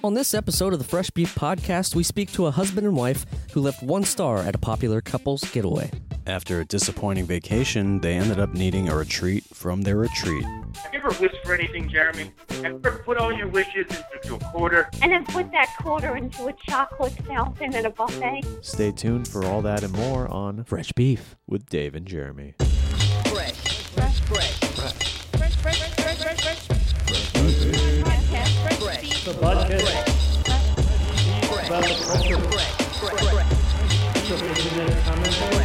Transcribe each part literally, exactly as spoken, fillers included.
On this episode of the Fresh Beef Podcast, we speak to a husband and wife who left one star at a popular couple's getaway. After a disappointing vacation, they ended up needing a retreat from their retreat. Have you ever wished for anything, Jeremy? Have you ever put all your wishes into a quarter? And then put that quarter into a chocolate fountain at a buffet? Stay tuned for all that and more on Fresh Beef with Dave and Jeremy. Fresh, fresh, fresh, fresh, fresh, fresh, fresh, fresh, fresh, fresh, fresh, fresh, The podcast fresh, about the culture fresh, fresh, fresh, of internet commentary.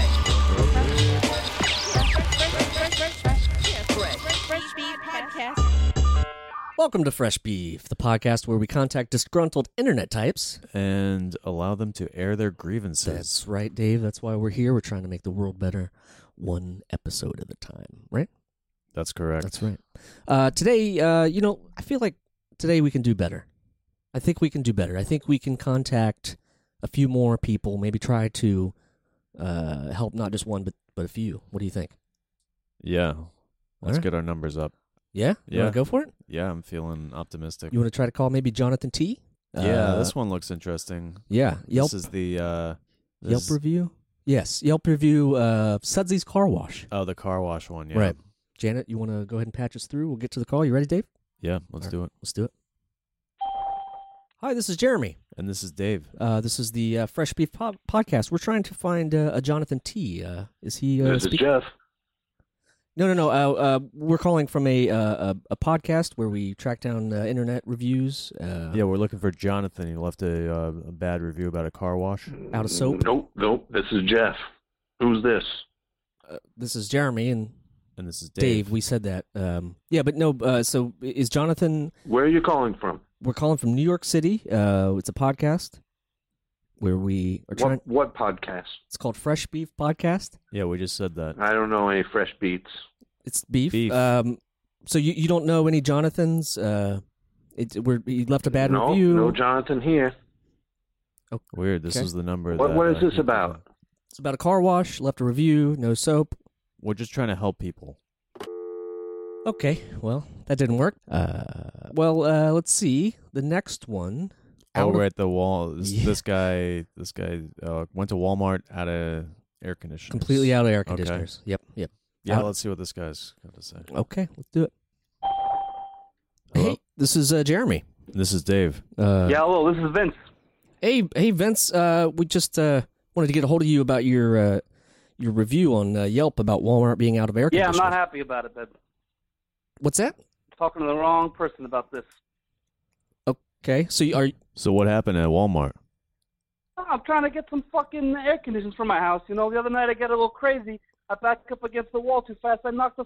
Welcome to Fresh Beef, the podcast where we contact disgruntled internet types. And allow them to air their grievances. That's right, Dave. That's why we're here. We're trying to make the world better one episode at a time, right? That's correct. That's right. Uh, today, uh, you know, I feel like today we can do better. I think we can do better. I think we can contact a few more people, maybe try to uh, help not just one, but, but a few. What do you think? Yeah. Let's right. get our numbers up. Yeah? You Yeah. want to go for it? Yeah, I'm feeling optimistic. You want to try to call maybe Jonathan T? yeah, Uh, this one looks interesting. Yeah. Yelp, This is the... Uh, this Yelp is- review? Yes. Yelp review, uh, Sudsy's Car Wash. Oh, the car wash one, yeah. Right. Janet, you want to go ahead and patch us through? We'll get to the call. You ready, Dave? Yeah, let's All do it. Let's do it. Hi, this is Jeremy. And this is Dave. Uh, this is the uh, Fresh Beef po- Podcast. We're trying to find uh, a Jonathan T. Uh, is he? Uh, This is speaking? Jeff. No, no, no. Uh, uh, we're calling from a, uh, a a podcast where we track down uh, internet reviews. Uh, Yeah, we're looking for Jonathan. He left a, uh, a bad review about a car wash. Out of soap. Nope, nope. This is Jeff. Who's this? Uh, this is Jeremy and And this is Dave. Dave. We said that. Um, yeah, but no. Uh, so is Jonathan? Where are you calling from? We're calling from New York City. Uh, it's a podcast where we are trying. What, what podcast? It's called Fresh Beef Podcast. Yeah, we just said that. I don't know any fresh beats. It's beef. Beef. Um, so you, you don't know any Jonathans? Uh, it, we're, he left a bad no, review. no Jonathan here. Weird. This Okay. is the number. What, that, what is uh, this he- about? It's about a car wash. Left a review. No soap. We're just trying to help people. Okay. Well, that didn't work. Uh, well, uh, let's see. The next one. Oh, Out of- we're at the wall. This, Yeah. this guy, this guy uh, went to Walmart out of air conditioners. Completely out of air Okay. conditioners. Yep. Yep. Yeah, Out. let's see what this guy's got to say. Okay. Let's do it. Hello? Hey, this is uh, Jeremy. This is Dave. Uh, Yeah, hello, this is Vince. Hey, hey, Vince. Uh, we just uh, wanted to get a hold of you about your uh, your review on uh, Yelp about Walmart being out of air Yeah, I'm conditioners. not happy about it, but What's that? I'm talking to the wrong person about this. Okay. So you are. So what happened at Walmart? I'm trying to get some fucking air conditioners for my house. You know, the other night I got a little crazy. I backed up against the wall too fast. I knocked the...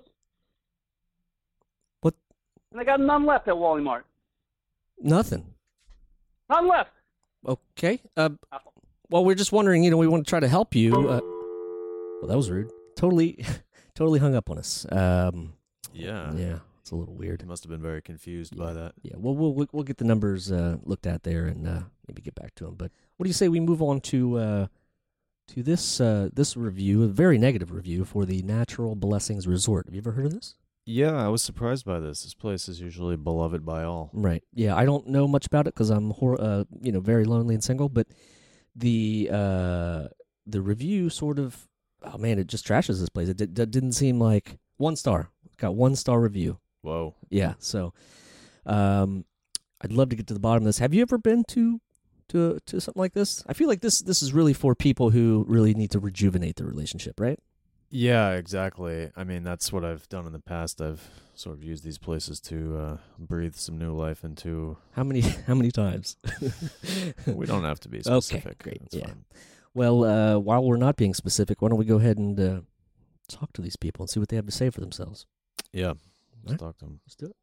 What? And I got none left at Walmart. Nothing. None left. Okay. Uh, well, we're just wondering. You know, we want to try to help you. Uh, well, that was rude. Totally, totally hung up on us. Um, Yeah. yeah, it's a little weird. He must have been very confused by that. Yeah. Well, we'll we'll, we'll get the numbers uh, looked at there and uh, maybe get back to him. But what do you say we move on to uh, to this uh, this review, a very negative review for the Natural Blessings Resort. Have you ever heard of this? Yeah, I was surprised by this. This place is usually beloved by all. Right. Yeah, I don't know much about it because I'm, hor- uh, you know, very lonely and single. But the uh, the review sort of, oh man, it just trashes this place. It, did, it didn't seem like one star. Got one star review. Whoa. Yeah. So, um, I'd love to get to the bottom of this. Have you ever been to to to something like this? I feel like this this is really for people who really need to rejuvenate their relationship, right? Yeah, exactly. I mean, that's what I've done in the past. I've sort of used these places to uh, breathe some new life into. How many how many times? We don't have to be specific. Okay, great. That's yeah. fine. Well, uh, while we're not being specific, why don't we go ahead and uh, talk to these people and see what they have to say for themselves? Yeah. Let's Right. talk to him. Let's do it.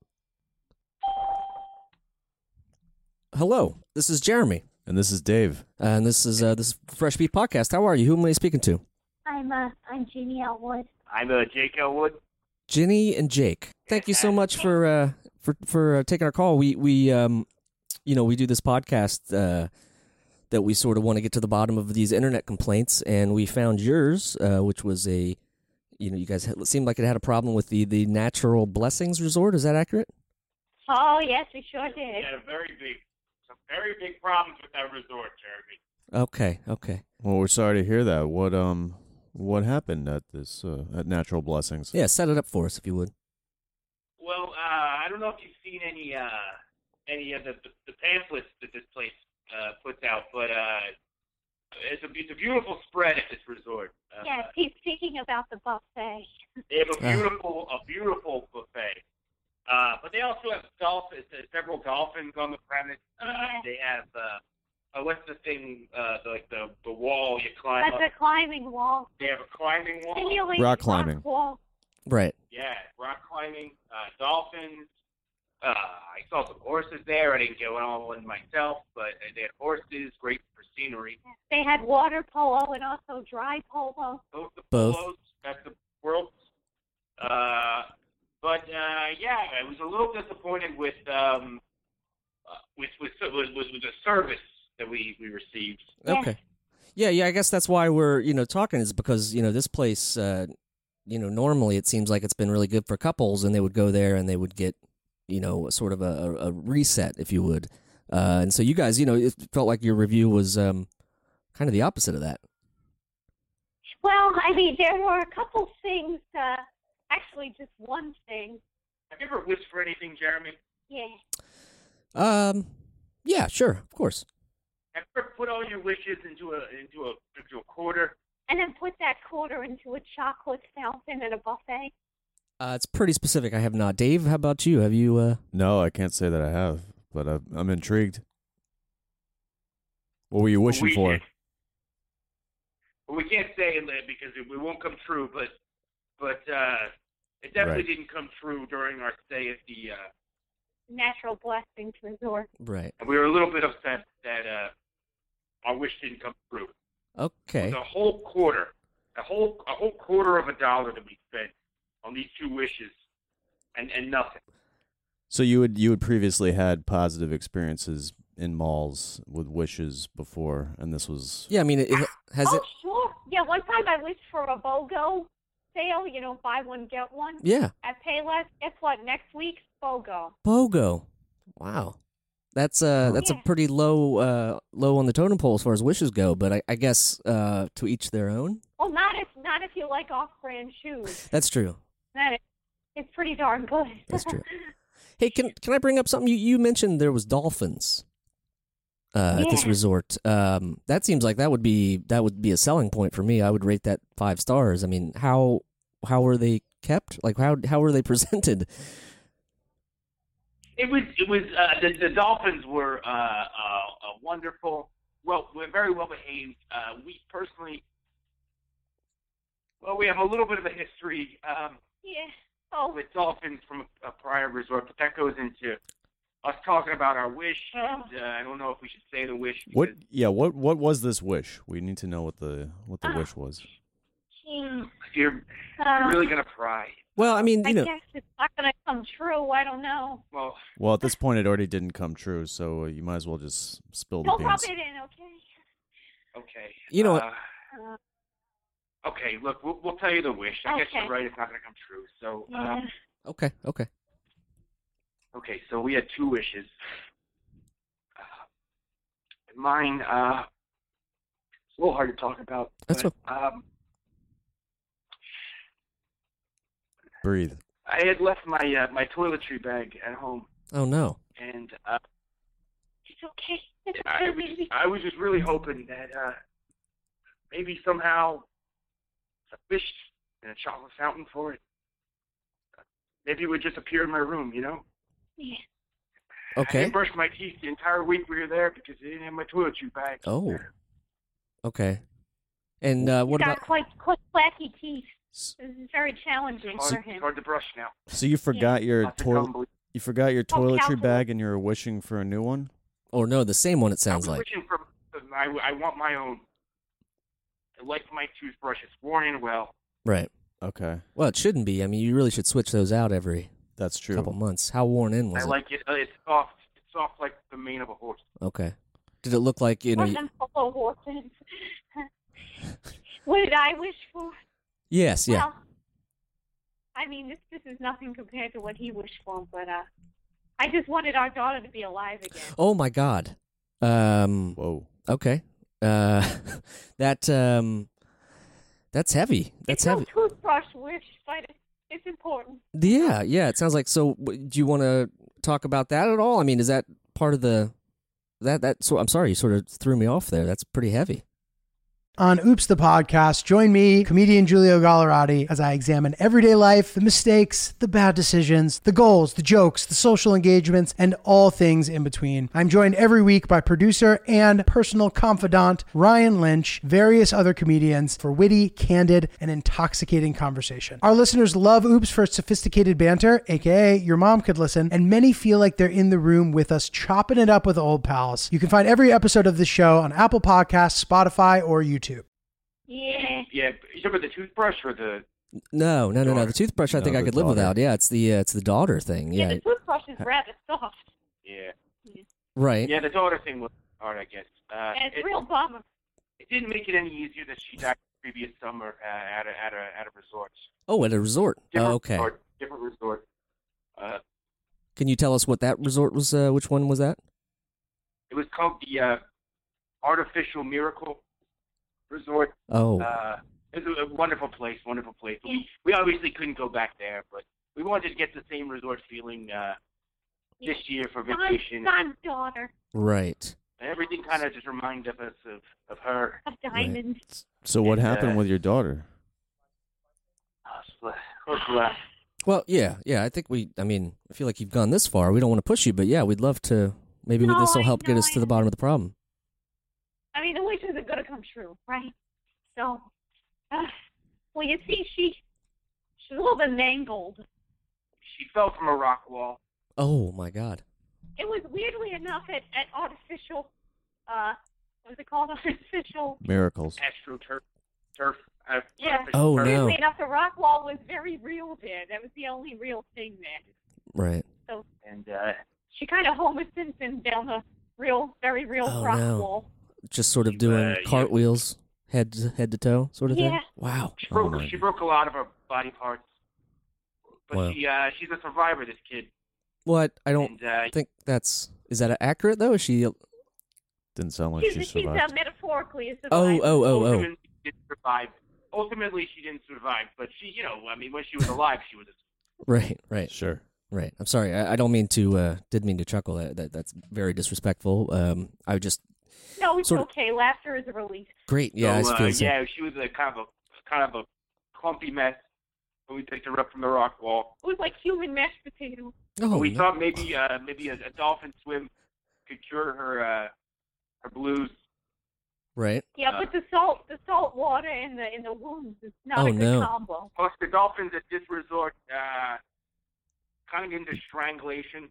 Hello, this is Jeremy, And this is Dave. and this is uh, this is Fresh Beef Podcast. How are you? Who am I speaking to? I'm uh, I'm Jeannie Elwood. I'm uh, Jake Elwood. Ginny and Jake. Thank you so much for uh, for for uh, taking our call. We we um, you know, we do this podcast uh, that we sort of want to get to the bottom of these internet complaints, and we found yours, uh, which was a, you know, you guys had, it seemed like it had a problem with the the Natural Blessings Resort. Is that accurate? Oh yes, we sure did. Yeah, very big some very big problems with that resort, Jeremy. Okay, okay. Well, we're sorry to hear that. What um, what happened at this uh, at Natural Blessings? Yeah, set it up for us if you would. Well, uh, I don't know if you've seen any uh, any of the, the, the pamphlets that this place uh, puts out, but uh, it's a it's a beautiful spread at this resort. Uh, Yes, he's speaking about the buffet. They have a beautiful a beautiful buffet, uh, but they also have dolphins, uh, several dolphins on the premise. Uh, they have uh, uh, what's the thing uh, the, like the the wall you climb That's up. a climbing wall. They have a climbing wall. Simulated Rock climbing. wall. Right. Yeah, rock climbing, uh, dolphins. Uh, I saw some horses there. I didn't go on one myself, but they had horses, great for scenery. They had water polo and also dry polo. Both the Both. polos at the world. Uh, but uh, yeah, I was a little disappointed with um, uh, with, with with with with the service that we we received. Yeah. Okay. Yeah, yeah. I guess that's why we're you know talking is because you know this place. Uh, you know, normally it seems like it's been really good for couples, and they would go there and they would get, you know, sort of a, a reset, if you would. Uh, and so you guys, you know, it felt like your review was um, kind of the opposite of that. Well, I mean, there were a couple things. Uh, actually, just one thing. Have you ever wished for anything, Jeremy? Yeah. Um, yeah, sure, of course. Have you ever put all your wishes into a into a into a quarter? And then put that quarter into a chocolate fountain at a buffet. Uh, it's pretty specific. I have not. Dave, how about you? Have you? Uh... No, I can't say that I have, but I've, I'm intrigued. What were you wishing we for? Did. Well, we can't say it because it, it won't come true, but but uh, it definitely Right. didn't come true during our stay at the. Uh, Natural Blessings Resort. Right. and we were a little bit upset that uh, our wish didn't come true. Okay. The whole quarter, a whole a whole quarter of a dollar that we spent on these two wishes, and, and nothing. So you would you had previously had positive experiences in malls with wishes before, and this was Yeah, I mean, it, it has oh, it. sure. Yeah, one time I wished for a BOGO sale, you know, buy one, get one Yeah, at Payless. Guess what? Next week's BOGO. BOGO. Wow. That's uh that's a Yeah. pretty low uh low on the totem pole as far as wishes go, but I, I guess uh to each their own. Well, not if not if you like off-brand shoes. That's true. That is, it's pretty darn good. That's true. Hey, can can I bring up something? You you mentioned there was dolphins uh, at this Yeah. resort. Um, that seems like that would be that would be a selling point for me. I would rate that five stars. I mean, how how were they kept? Like how how were they presented? It was it was uh, the the dolphins were uh, uh, uh, wonderful. Well, we're very well behaved. Uh, we personally, well, we have a little bit of a history um, Yeah. Oh. with dolphins from a, a prior resort, but that goes into us talking about our wish. And, uh, I don't know if we should say the wish. what? because Yeah, what what was this wish? We need to know what the what the Uh, wish was. Hmm. You're Uh, really gonna pry. Well, I mean, I you know, guess it's not going to come true. I don't know. Well, Well, at this point, it already didn't come true, so you might as well just spill the Don't rub beans. it in, okay? okay. You know what? Uh, Uh, okay, look, we'll, we'll tell you the wish. I guess Okay. you're right. It's not gonna come true. So. Uh, yeah. okay, okay. Okay, so we had two wishes. Uh, mine, uh, it's a little hard to talk about. That's but, um, Breathe. I had left my uh, my toiletry bag at home, Oh no. and uh, It's okay. It's I okay, was baby. I was just really hoping that uh, maybe somehow a fish and a chocolate fountain for it. Maybe it would just appear in my room, you know. Yeah. I Okay. didn't brush my teeth the entire week we were there because I didn't have my toiletry bag. Oh. Okay. And uh, what He's about? got quite, quite clacky teeth. S- This is very challenging It's for hard, him. it's hard to brush now. So you forgot your Lots of toilet gum bleed. you forgot your Oh, toiletry calculus. bag, and you were wishing for a new one. Or no, the same one. It I sounds was like. wishing for. I, I want my own. I like my toothbrush. It's worn in well. Right. Okay, Well, it shouldn't be. I mean, you really should switch those out every that's true. couple months. How worn in was I it? like it. Uh, it's soft. It's soft like the mane of a horse. Okay. Did it look like you know? Or y- them polo horses. What did I wish for? Yes. Yeah. Well, I mean, this this is nothing compared to what he wished for, but uh, I just wanted our daughter to be alive again. Oh my God. Um. Whoa. Okay. Uh, that um, that's heavy. That's it's no heavy. toothbrush wish, but it's, it's important. Yeah, yeah. It sounds like. So, w- do you want to talk about that at all? I mean, is that part of the that that? So, I'm sorry, you sort of threw me off there. That's pretty heavy. On Oops the Podcast, join me, comedian Giulio Gallerati, as I examine everyday life, the mistakes, the bad decisions, the goals, the jokes, the social engagements, and all things in between. I'm joined every week by producer and personal confidant Ryan Lynch, various other comedians for witty, candid, and intoxicating conversation. Our listeners love Oops for its sophisticated banter, aka your mom could listen, and many feel like they're in the room with us chopping it up with old pals. You can find every episode of this show on Apple Podcasts, Spotify, or YouTube. Yeah. Yeah, you talking about the toothbrush or the? No, no, no, no. The toothbrush, I No, think I the could live daughter. without. Yeah, it's the uh, it's the daughter thing. Yeah, Yeah, the toothbrush is rather soft. Yeah. right. Yeah, the daughter thing was hard, I guess. Uh, And it's it, real bummer. it didn't make it any easier that she died the previous summer uh, at a at a at a resort. Oh, at a resort. Different Oh, okay. resort. Different resort. Uh, Can you tell us what that resort was? Uh, which one was that? it was called the uh, Artificial Miracle Resort. Oh, Uh, it was a wonderful place, wonderful place. We, we obviously couldn't go back there, but we wanted to get the same resort feeling uh, this year for vacation. Son's daughter right. Everything kind of just reminded us of, of her. of diamonds. So what And, happened uh, with your daughter? Oh, so blessed. Well, yeah, yeah. I think we. I mean, I feel like you've gone this far. We don't want to push you, but yeah, we'd love to. Maybe No, this will I help get know, us I to the bottom of the problem. I mean, the wishes are going to come true, right? So, uh, well, you see, she she's a little bit mangled. She fell from a rock wall. Oh my God. It was weirdly enough at, at artificial, uh, what is it called? Artificial. Miracles. AstroTurf. Turf. Uh, Yeah. artificial Oh, turf. no. Weirdly enough, the rock wall was very real there. That was the only real thing there. Right. So And uh, she kind of Homer Simpson down the real, very real Oh, rock no. wall. Just sort of You, doing uh, you- cartwheels, head to, head to toe, sort of thing. Yeah. Wow. she Oh, broke my she God. broke a lot of her body parts. But Wow. she uh, she's a survivor. This kid. What? I don't And uh, think that's. Is that accurate though? Is she? Didn't sound like She's, she she's uh, survived. metaphorically a Oh, survivor. oh, oh, oh. ultimately she didn't survive. Ultimately, she didn't survive. But she, you know, I mean, when she was alive, she was. A, Right. Right. Sure. Right. I'm sorry. I, I don't mean to. Uh, didn't mean to chuckle. That, that that's very disrespectful. Um, I would just. No, it's Sort of- okay. Laughter is a release. Great. Yeah. so, I uh, feel the same. yeah, she was a kind of a kind of a clumpy mess. When we picked her up from the rock wall. It was like human mashed potato. Oh, we no. thought maybe uh, maybe a, a dolphin swim could cure her uh, her blues. Right. Yeah, Uh, but the salt, the salt water in the in the wounds is not Oh, a good no. combo. Plus, the dolphins at this resort uh, kind of into strangulation.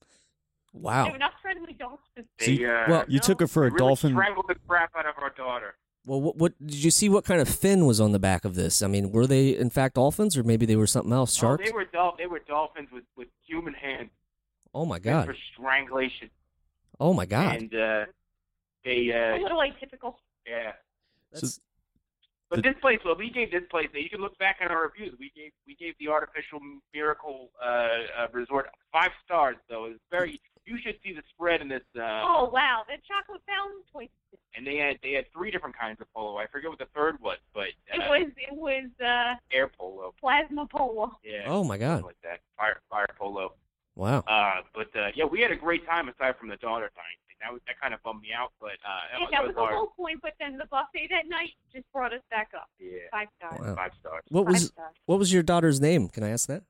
Wow. They're not friendly dolphins. They, See, uh, well, You took her for they a really dolphin. strangled the crap out of our daughter. Well, what, what did you see? What kind of fin was on the back of this? I mean, were they in fact dolphins, or maybe they were something else? Oh, Sharks? they were dol- They were dolphins with, with human hands. Oh my meant God! For strangulation. Oh my God! And uh, they A uh, little atypical. yeah. That's- But this place, well, we gave this place. You can look back at our reviews. We gave we gave the Artificial Miracle uh, uh, Resort five stars. Though it's very. You should see the spread in this. Uh, Oh wow, the chocolate fountain toy. And they had they had three different kinds of polo. I forget what the third was, but uh, It was it was uh, air polo. plasma polo. Yeah. Oh my God! something like that. Fire fire polo. Wow. Uh, but uh, yeah, we had a great time aside from the daughter thing. That was, that kind of bummed me out, but uh, that, Yeah, was, that was was the our, whole point. But then the buffet that night just brought us back up. yeah, Five stars. Wow. five stars. What Five was stars. what was your daughter's name? Can I ask that?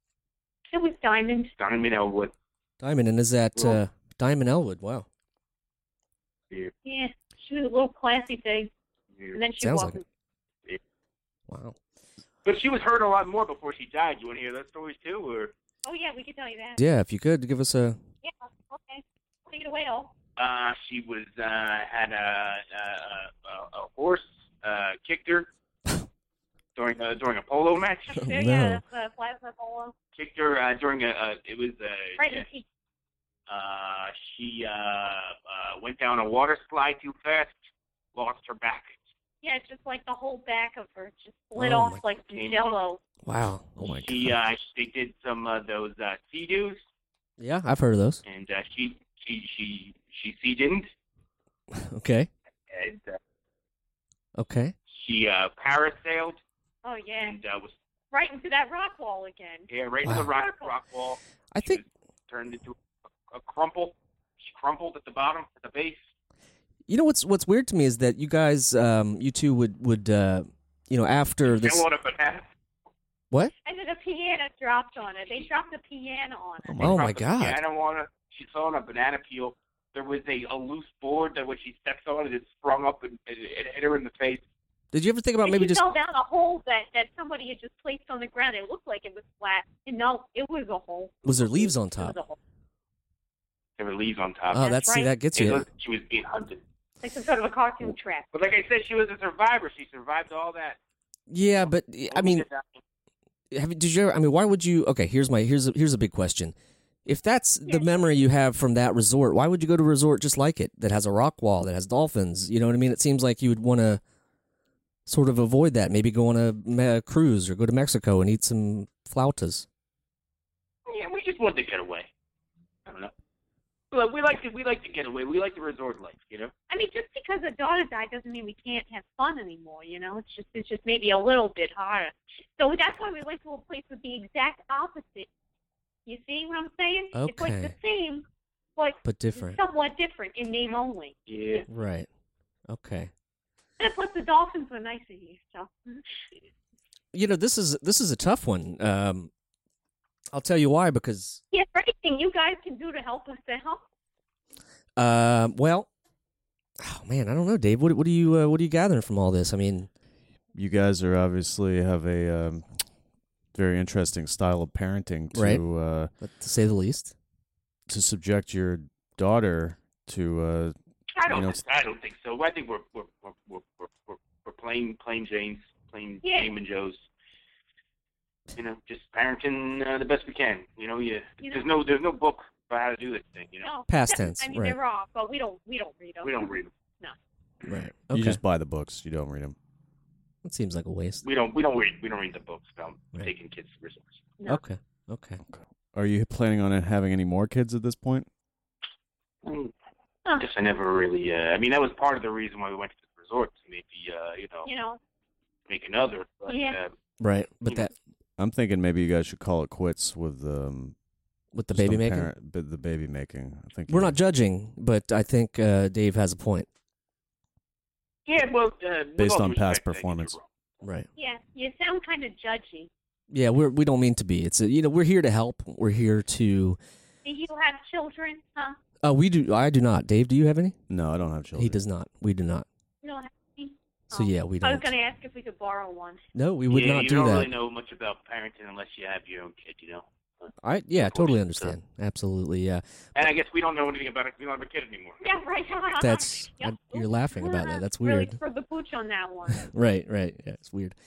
It was diamond. Diamond Elwood. Diamond, and is that uh, Well- Diamond Elwood? Wow. Yeah. Yeah, she was a little classy thing, yeah. and then she Sounds like wasn't. Wow. But she was hurt a lot more before she died. You want to hear those stories too, or? Oh yeah, we can tell you that. Yeah, if you could give us a. Yeah. Okay. Take it away, all. Uh, she was uh, had a a, a, a horse uh, kicked her during a, during a polo match. There, no. yeah, that's uh, plasma polo. Kicked her uh, during a, a it was uh, Right yeah, in the teeth. uh, she uh, uh, went down a water slide too fast, lost her back. Yeah, it's just like the whole back of her just split Oh, off my- like some jello. Wow. Oh my She God. uh, they did some of those uh, sea-doos. Yeah, I've heard of those. and uh, she she she she she didn't, Okay. and uh, Okay. she uh, parasailed Oh yeah, and uh, was right into that rock wall again. yeah right in Wow. the rock rock wall. I She think was turned into a, a crumple. She crumpled at the bottom, at the base. you know what's what's weird to me is that you guys, um, you two would would uh, you know, after this. Fell on a banana. What? And then the piano dropped on her. They dropped the piano on her. Oh my Dropped the God. Piano on her. She fell on a banana peel. There was a, a loose board that when she steps on it, it sprung up and it, it hit her in the face. Did you ever think about And maybe she just? fell down a hole that, that somebody had just placed on the ground. It looked like it was flat. And no, it was a hole. Was there leaves on It top? was a hole. There were leaves on top. Oh, That's that's see, right. that gets It you. looked- she was being hunted. Like some sort of a cartoon trap. But like I said, she was a survivor. She survived all that. Yeah, but I mean, have you- did you ever? I mean, why would you? Okay, here's my here's a, here's a big question. If that's the Yeah. memory you have from that resort, why would you go to a resort just like it that has a rock wall that has dolphins? You know what I mean? It seems like you would want to sort of avoid that. Maybe go on a, me- cruise or go to Mexico and eat some flautas. Yeah, we just wanted to get away. I don't know. Look, we like to we like to get away. We like the resort life, you know. I mean, just because a daughter died doesn't mean we can't have fun anymore, you know? It's just it's just maybe a little bit harder. So that's why we went to a place with the exact opposite. You see what I'm saying? It's like the Okay. same, but But different. somewhat different in name only. Yeah. Right. Okay. And plus the dolphins were nicer here, so. You know, this is this is a tough one. Um, I'll tell you why. Because Yeah, for anything you guys can do to help us out. uh, well, oh man, I don't know, Dave. What what are you uh, what are you gathering from all this? I mean, You guys are obviously have a um, very interesting style of parenting to Right. uh, to say the least. to subject your daughter to. Uh, I don't. You know, think, I don't think so. I think we're we're we're we're we're, we're, we're plain plain Janes, plain Yeah. Jane and Joes. You know, just parenting uh, the best we can. You know, you, You there's know- no there's no book about how to do this thing. You know, No, Past that- tense, I mean, right. they're off, but we don't we don't read them. we don't read them. Right. You Okay. just buy the books. You don't read them. That seems like a waste. We don't we don't read we don't read the books about Right. taking kids to resorts. No. Okay. Okay. Are you planning on having any more kids at this point? Mm, Huh. I guess I never really. Uh, I mean, that was part of the reason why we went to the resort to maybe uh, you know You know, make another. But, Yeah. uh, Right. But that I'm thinking maybe you guys should call it quits with um, with the just baby on making, parent- b- the baby making. I think we're you- not judging, but I think uh, Dave has a point. yeah, well, uh, with Based all on due past respect, I think performance. you're wrong. Right. yeah, you sound kind of judgy. Yeah. We're we don't mean to be. It's a, you know we're here to help. We're here to. Do you have children, huh? Uh, we do. I do not. Dave, do you have any? No, I don't have children. He does not. We do not. You don't have any? So Oh. yeah, we I was don't. going to ask if we could borrow one. No, we would yeah, not you do don't that. really know much about parenting unless you have your own kid, you know. I yeah, totally So- understand. Absolutely. Yeah. And I guess we don't know anything about it. We don't have a kid anymore. Yeah, right. That's Yeah. I- you're laughing about that. That's Really weird. for the pooch on that one. Right. Right. Yeah, it's weird.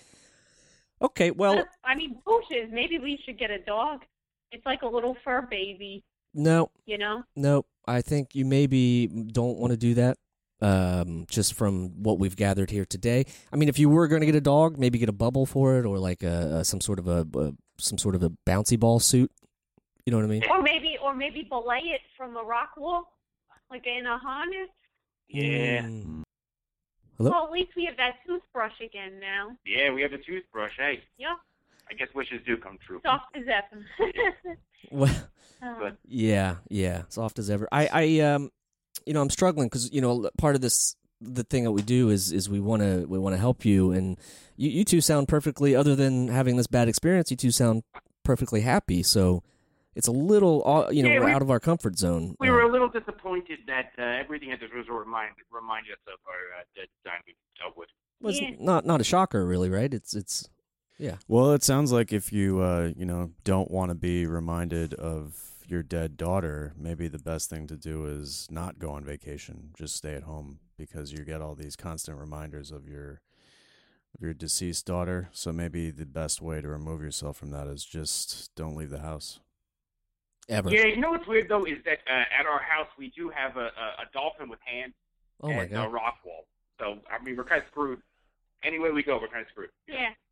Okay. Well, I mean, pooches. Maybe we should get a dog. It's like a little fur baby, no, you know? no. I think you maybe don't want to do that. Um, just from what we've gathered here today. I mean, if you were going to get a dog, maybe get a bubble for it, or like a, a some sort of a, a some sort of a bouncy ball suit. You know what I mean? Or maybe, or maybe belay it from a rock wall, like in a harness. Yeah. Mm. Hello? Well, at least we have that toothbrush again now. Yeah, we have a toothbrush. Hey, Yeah, I guess wishes do come true. soft as ever. Well, Uh, But yeah, yeah, soft as ever. I, I, um, you know, I'm struggling because you know part of this, the thing that we do is is we want to we want to help you, and you you two sound perfectly. Other than having this bad experience, you two sound perfectly happy. So it's a little, uh, you know, Yeah, we're we- out of our comfort zone. we Uh, were a little disappointed that uh, everything at this resort remind, reminded us of our uh, dead time we dealt with. was Yeah. not not a shocker, really, right? It's it's yeah. Well, it sounds like if you uh, you know don't want to be reminded of your dead daughter, maybe the best thing to do is not go on vacation. Just stay at home because you get all these constant reminders of your of your deceased daughter. So maybe the best way to remove yourself from that is just don't leave the house. Ever. Yeah, you know what's weird though is that uh, at our house we do have a, a, a dolphin with hands Oh my and god. a rock wall. So I mean we're kind of screwed. Anyway we go, we're kind of screwed. yeah.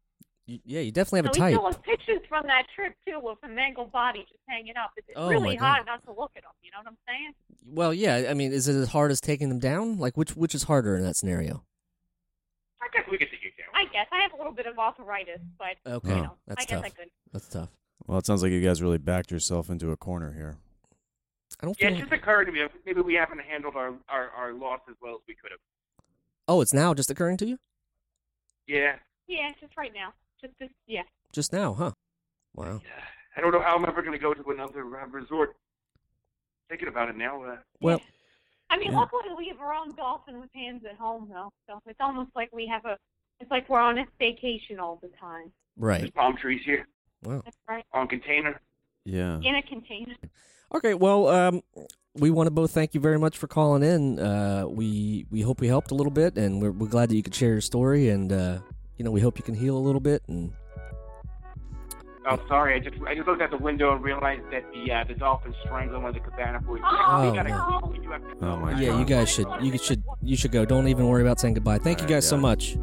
You, yeah, you definitely have so a type. we still have pictures from that trip, too, with a mangled body just hanging up. It's Oh, really my hard God. not to look at them, you know what I'm saying? Well, yeah. I mean, is it as hard as taking them down? Like, which which is harder in that scenario? I guess we could take you down. I guess. I have a little bit of arthritis, but, Okay, you know, that's I guess tough. I could. That's tough. Well, it sounds like you guys really backed yourself into a corner here. I don't Yeah, feel. it just occurred to me that maybe we haven't handled our, our, our loss as well as we could have. Oh, it's now just occurring to you? Yeah. Yeah, just right now. Just, just yeah. Just now, huh? Wow. I don't know how I'm ever going to go to another uh, resort. Thinking about it now. Uh, Well, I mean, Yeah. luckily we have our own dolphin with hands at home, though. So it's almost like we have a, it's like we're on a staycation all the time. right. there's palm trees here Wow. That's right. on container. Yeah. In a container. Okay, well, um, we want to both thank you very much for calling in. Uh, we we hope we helped a little bit, and we're, we're glad that you could share your story, and uh, you know, we hope you can heal a little bit. And Oh, sorry. I just I just looked out the window and realized that the uh, the dolphin strangled one of the cabana boys. Oh, we gotta no. go. We do have to go. Oh, my yeah, you guys should you should you should go. Don't even worry about saying goodbye. Thank you All right, guys so yeah. much.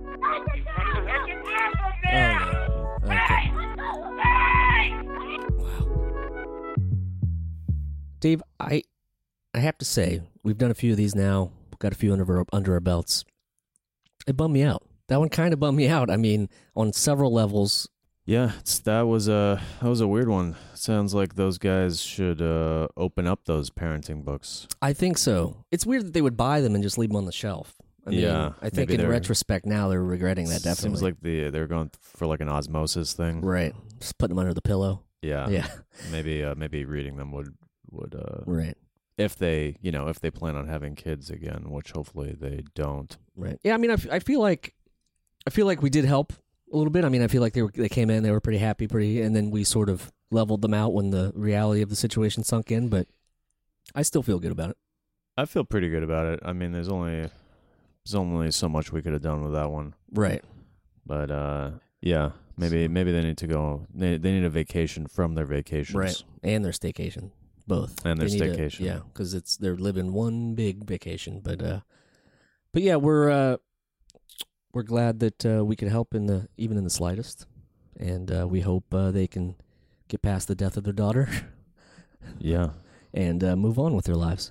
Oh, no. Okay. Wow. Dave, I I have to say, we've done a few of these now. We've got a few under our, under our belts. It bummed me out. That one kind of bummed me out. I mean, on several levels. Yeah, it's, that was a that was a weird one. Sounds like those guys should uh, open up those parenting books. I think so. It's weird that they would buy them and just leave them on the shelf. I mean, Yeah, I think maybe in they're- retrospect now they're regretting that definitely. Seems like the they're going for like an osmosis thing. Right. Just putting them under the pillow. Yeah. Yeah. Maybe uh, maybe reading them would would uh, Right. if they you know if they plan on having kids again, which hopefully they don't. Right. Yeah, I mean, I, f- I feel like I feel like we did help a little bit. I mean, I feel like they were they came in, they were pretty happy, pretty, and then we sort of leveled them out when the reality of the situation sunk in. But I still feel good about it. I feel pretty good about it. I mean, there's only there's only so much we could have done with that one. Right. But uh, yeah, maybe maybe they need to go. They they need a vacation from their vacations. Right. And their staycation, both. And their They need a- staycation. yeah, because it's they're living one big vacation. But uh, but yeah, we're uh, we're glad that uh, we could help in the even in the slightest, and uh, we hope uh, they can get past the death of their daughter Yeah. and uh, move on with their lives.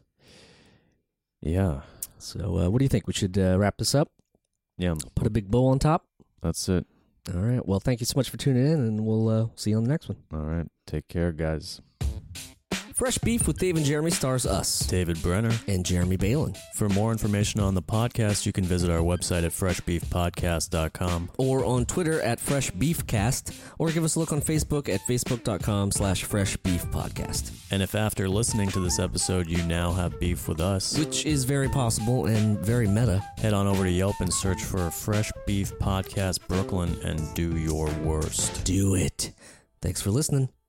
Yeah. So, uh, what do you think? We should uh, wrap this up? Yeah. Put a big bow on top? That's it. All right. Well, thank you so much for tuning in, and we'll uh, see you on the next one. All right. Take care, guys. Fresh Beef with Dave and Jeremy stars us David Brenner. and Jeremy Balin. For more information on the podcast, you can visit our website at fresh beef podcast dot com. Or on Twitter at Fresh Beefcast, or give us a look on Facebook at facebook.com slash Fresh Beef Podcast. And if after listening to this episode you now have beef with us, Which is very possible and very meta. head on over to Yelp and search for Fresh Beef Podcast Brooklyn and do your worst. Do it. Thanks for listening.